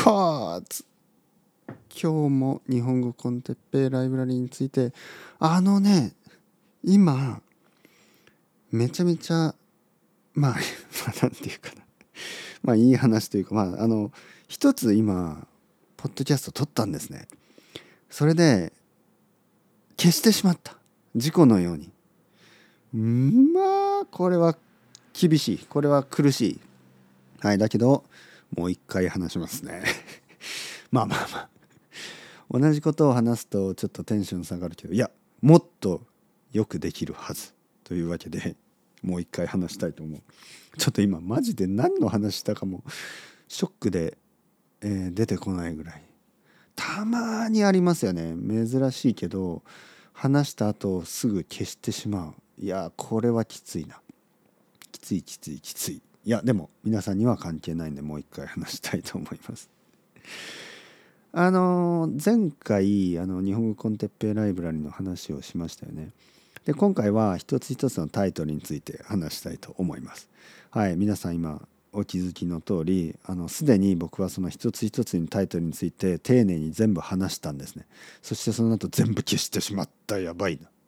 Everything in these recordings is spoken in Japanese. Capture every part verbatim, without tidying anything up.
かつ今日も日本語コンテッペイライブラリーについてあのね今めちゃめちゃまあまあなんていうかなまあいい話というかまああの一つ今ポッドキャスト撮ったんですね。それで消してしまった事故のように。んまあこれは厳しい、これは苦しい。はいだけどもう一回話しますねまあまあまあ同じことを話すとちょっとテンション下がるけどいやもっとよくできるはずというわけでもう一回話したいと思う。ちょっと今マジで何の話したかもショックで、えー、出てこないぐらい。たまにありますよね。珍しいけど話した後すぐ消してしまう。いやこれはきついな。きついきついきつい。いやでも皆さんには関係ないんでもう一回話したいと思います。あの前回あの日本語コンテッペイライブラリの話をしましたよね。で今回は一つ一つのタイトルについて話したいと思います。はい皆さん今お気づきの通りあのすでに僕はその一つ一つのタイトルについて丁寧に全部話したんですね。そしてその後全部消してしまった。やばいな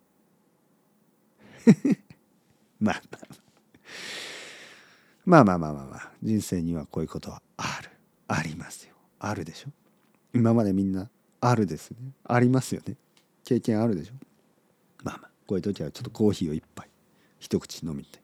まあまあまあまあまあまあ人生にはこういうことはあるありますよ。あるでしょ。今までみんなあるですね。ありますよね。経験あるでしょ。まあまあこういう時はちょっとコーヒーを一杯一口飲みて。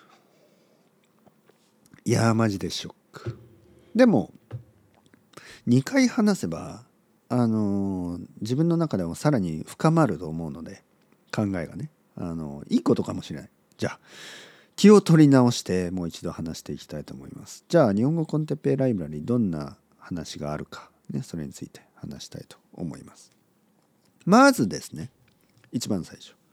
いやーマジでショック。でもにかい話せばあのー自分の中でもさらに深まると思うので考えがねあのーいいことかもしれない。じゃあ気を取り直してもう一度話していきたいと思います。じゃあ日本語コンテッペイライブラリどんな話があるかねそれについて話したいと思います。まずですね一番最初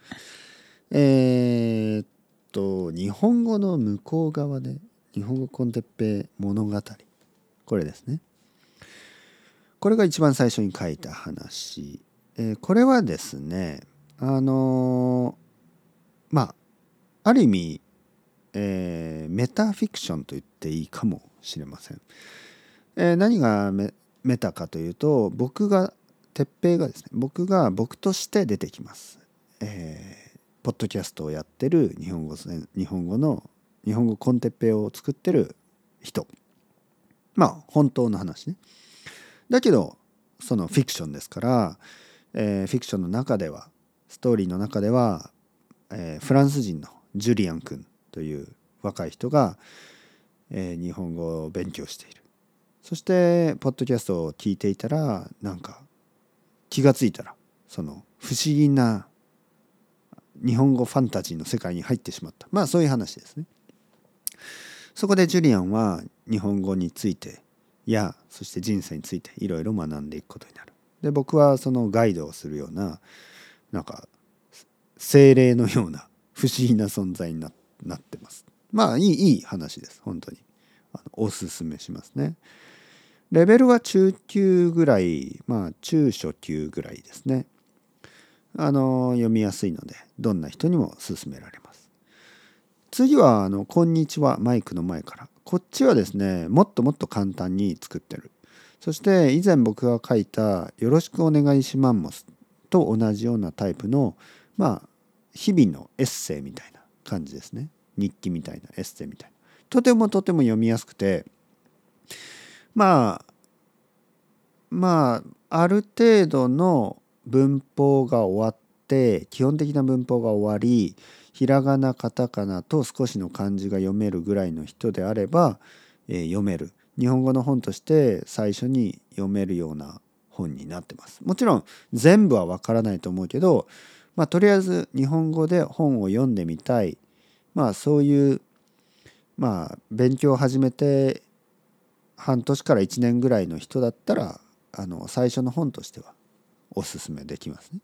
えー、っと日本語の向こう側で日本語コンテッペイ物語これですね。これが一番最初に書いた話、えーこれはですねあのーまあある意味、えーメタフィクションと言っていいかもしれません。えー何がメ、メタかというと僕が鉄平がですね僕が僕として出てきます。えーポッドキャストをやってる日本語日本語の日本語コンテッペイを作ってる人、まあ本当の話ね。だけどそのフィクションですから、えーフィクションの中ではストーリーの中では、えーフランス人のジュリアン君という若い人が、えー日本語を勉強している。そしてポッドキャストを聞いていたらなんか気がついたらその不思議な日本語ファンタジーの世界に入ってしまった。まあそういう話ですね。そこでジュリアンは日本語についてやそして人生についていろいろ学んでいくことになる。で僕はそのガイドをするようななんか精霊のような不思議な存在に な, なってます。まあいいいい話です本当に。あのおすすめしますね。レベルは中級ぐらいまあ中初級ぐらいですね。あの読みやすいのでどんな人にも勧められます。次はあのこんにちはマイクの前から。こっちはですねもっともっと簡単に作ってる。そして以前僕が書いたよろしくお願いしマンモスと同じようなタイプのまあ日々のエッセイみたいな感じですね。日記みたいなエッセイみたいな。とてもとても読みやすくてまあまあある程度の文法が終わって基本的な文法が終わりひらがなカタカナと少しの漢字が読めるぐらいの人であれば、えー読める日本語の本として最初に読めるような本になってます。もちろん全部はわからないと思うけど、まあ、とりあえず日本語で本を読んでみたい、まあ、そういうまあ勉強を始めて半年からいちねんぐらいの人だったらあの最初の本としてはおすすめできますね。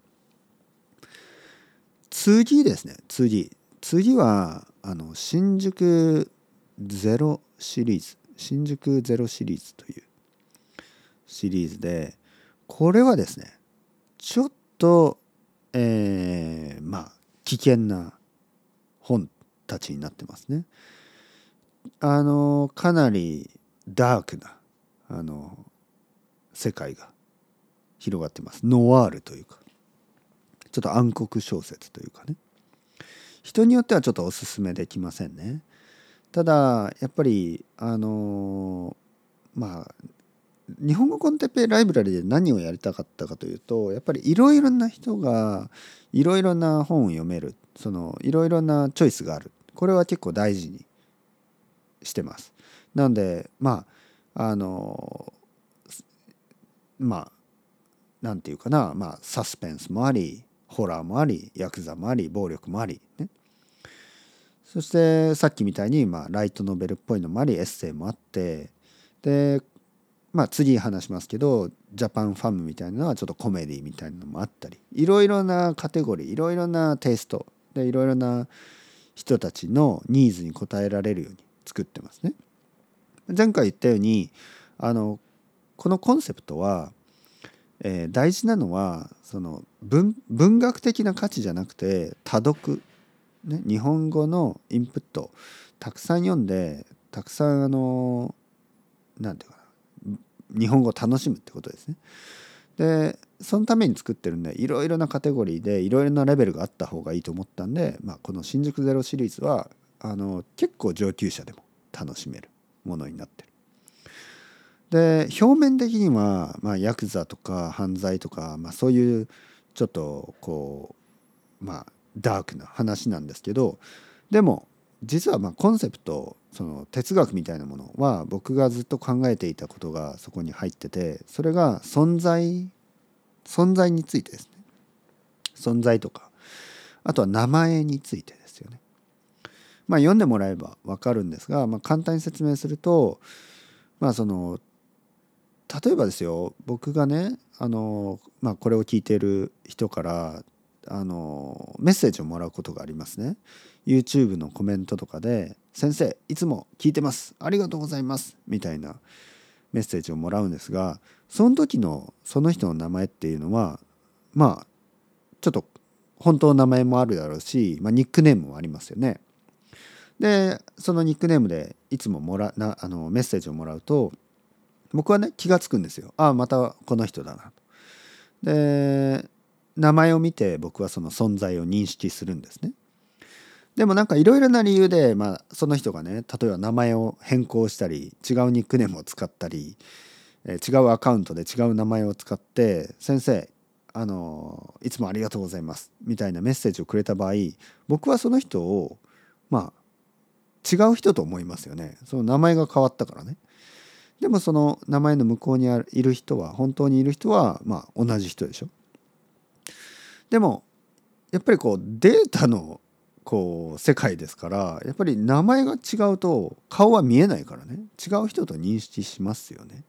次ですね次次はあの新宿ゼロシリーズ新宿ゼロシリーズというシリーズでこれはですねちょっとえー、まあ危険な本たちになってますね。あのかなりダークなあの世界が広がってます。ノワールというかちょっと暗黒小説というかね、人によってはちょっとおすすめできませんね。ただやっぱりあのーまあ日本語コンテッペイライブラリで何をやりたかったかというと、やっぱりいろいろな人がいろいろな本を読める、そのいろいろなチョイスがある、これは結構大事にしてます。なのでまああのまあなんていうかな、まあサスペンスもありホラーもありヤクザもあり暴力もありね、そしてさっきみたいにまあライトノベルっぽいのもありエッセイもあって、でまあ次話しますけどジャパンファムみたいなのはちょっとコメディみたいなのもあったり、いろいろなカテゴリーいろいろなテイストでいろいろな人たちのニーズに応えられるように作ってますね。前回言ったようにあのこのコンセプトは、えー大事なのはその 文, 文学的な価値じゃなくて多読、ね、日本語のインプットたくさん読んでたくさんあのなんていうかな日本語を楽しむってことですね。でそのために作ってるんでいろいろなカテゴリーでいろいろなレベルがあった方がいいと思ったんで、まあ、この新宿ゼロシリーズはあの結構上級者でも楽しめるものになってる。で表面的には、まあ、ヤクザとか犯罪とか、まあ、そういうちょっとこうまあダークな話なんですけど、でも実はまあコンセプトその哲学みたいなものは僕がずっと考えていたことがそこに入ってて、それが存在存在についてですね。存在とかあとは名前についてですよね。まあ読んでもらえば分かるんですが、まあ、簡単に説明すると、まあその例えばですよ、僕がねあの、まあ、これを聞いている人からあのメッセージをもらうことがありますね。 YouTube のコメントとかで「先生いつも聞いてますありがとうございます」みたいなメッセージをもらうんですが、その時のその人の名前っていうのはまあちょっと本当の名前もあるだろうし、まあ、ニックネームもありますよね。でそのニックネームでいつももらなあのメッセージをもらうと僕はね気がつくんですよ。ああまたこの人だなと。で名前を見て僕はその存在を認識するんですね。でもなんかいろいろな理由で、まあ、その人がね例えば名前を変更したり違うニックネームを使ったり、えー違うアカウントで違う名前を使って「先生あのいつもありがとうございます」みたいなメッセージをくれた場合、僕はその人をまあ違う人と思いますよね。その名前が変わったからね。でもその名前の向こうにあるいる人は本当にいる人はまあ同じ人でしょ。でもやっぱりこうデータのこう世界ですから、やっぱり名前が違うと顔は見えないからね、違う人と認識しますよね。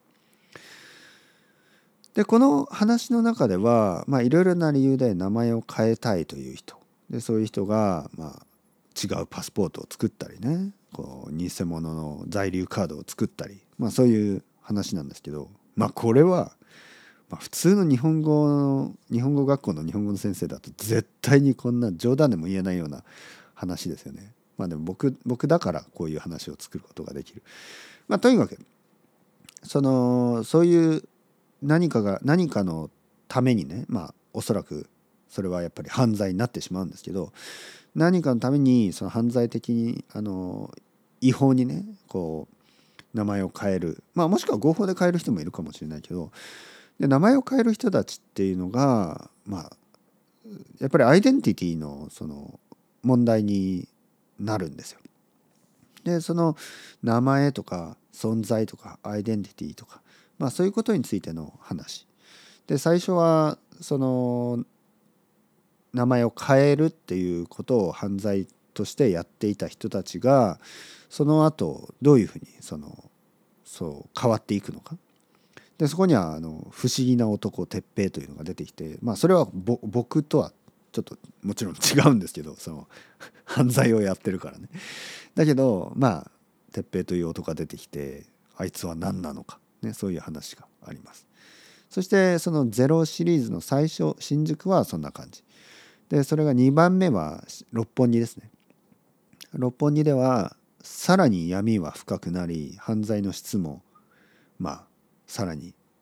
でこの話の中ではまあいろいろな理由で名前を変えたいという人で、そういう人がまあ違うパスポートを作ったりね、こう偽物の在留カードを作ったり、まあそういう話なんですけど、まあこれはまあ普通の日本語の日本語学校の日本語の先生だと絶対にこんな冗談でも言えないような話ですよね。まあでも僕僕だからこういう話を作ることができる。まあとにかくそのそういう何かが何かのためにね、まあおそらくそれはやっぱり犯罪になってしまうんですけど、何かのためにその犯罪的にあの違法にねこう名前を変える、まあもしくは合法で変える人もいるかもしれないけど、で名前を変える人たちっていうのがまあやっぱりアイデンティティのその問題になるんですよ。でその名前とか存在とかアイデンティティとか、まあそういうことについての話で、最初はその名前を変えるっていうことを犯罪としてやっていた人たちがその後どういうふうにそのそう変わっていくのか。でそこにはあの不思議な男鉄平というのが出てきて、まあそれはぼ僕とはちょっともちろん違うんですけど、その犯罪をやってるからね。だけどまあ鉄平という男が出てきてあいつは何なのか、ね、そういう話があります。そしてそのゼロシリーズの最初新宿はそんな感じで、それがにばんめは六本木ですね。六本木ではさらに闇は深くなり犯罪の質もまあさらに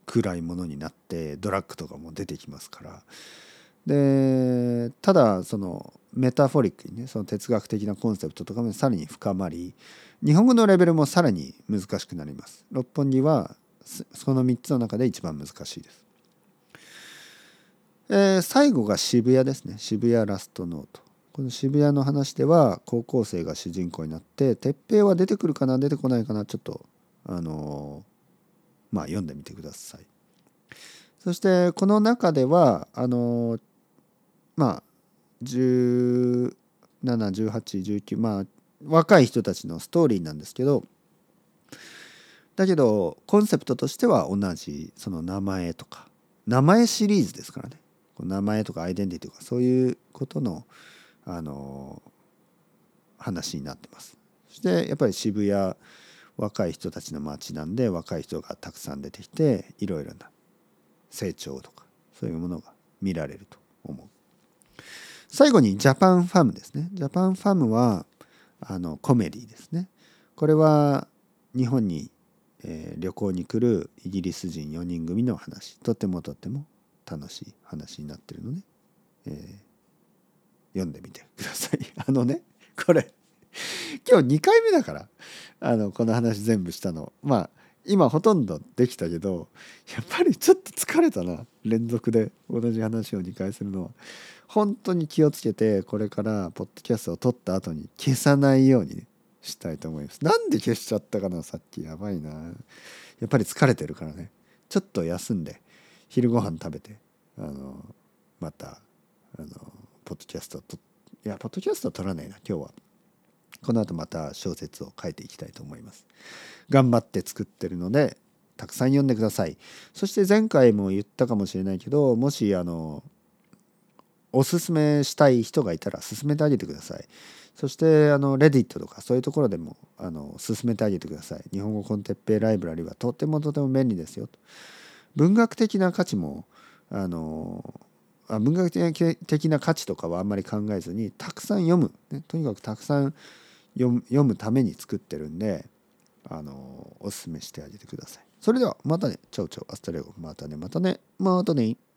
暗いものになってドラッグとかも出てきますから。でただそのメタフォリックにね、その哲学的なコンセプトとかもさらに深まり、日本語のレベルもさらに難しくなります。六本木はそのみっつの中で一番難しいです。えー、最後が渋谷ですね。渋谷ラストノート。この渋谷の話では高校生が主人公になって、鉄平は出てくるかな出てこないかな、ちょっとあのー、まあ読んでみてください。そしてこの中ではあのー、まあじゅうなな、じゅうはち、じゅうきゅう、まあ若い人たちのストーリーなんですけど、だけどコンセプトとしては同じ、その名前とか名前シリーズですからね。名前とかアイデンティティとかそういうことのあの話になってます。そしてやっぱり渋谷、若い人たちの街なんで、若い人がたくさん出てきて、いろいろな成長とかそういうものが見られると思う。最後にジャパンファムですね。ジャパンファムはあのコメディですね。これは日本に、えー、旅行に来るイギリス人よにん組の話、とてもとても楽しい話になってるので、えー、読んでみてください。あのね、これ今日にかいめだから、あのこの話全部したの。まあ今ほとんどできたけど、やっぱりちょっと疲れたな。連続で同じ話をにかいするのは。本当に気をつけて、これからポッドキャストを撮った後に消さないようにしたいと思います。なんで消しちゃったかな、さっき。やばいな。やっぱり疲れてるからね。ちょっと休んで昼ご飯食べて、あのまたあのポッドキャストをといやポッドキャストは撮らないな今日は。この後また小説を書いていきたいと思います。頑張って作ってるのでたくさん読んでください。そして前回も言ったかもしれないけど、もしあのおすすめしたい人がいたら勧めてあげてください。そしてあのレディットとかそういうところでもあの勧めてあげてください。日本語コンテッペイライブラリはとてもとても便利ですよ。文学的な価値もあのあ文学的な価値とかはあんまり考えずにたくさん読む、ね、とにかくたくさん読む、読むために作ってるんで、あのおすすめしてあげてください。それではまたね。チャオチャオアスタレゴ。またねまたねまたね。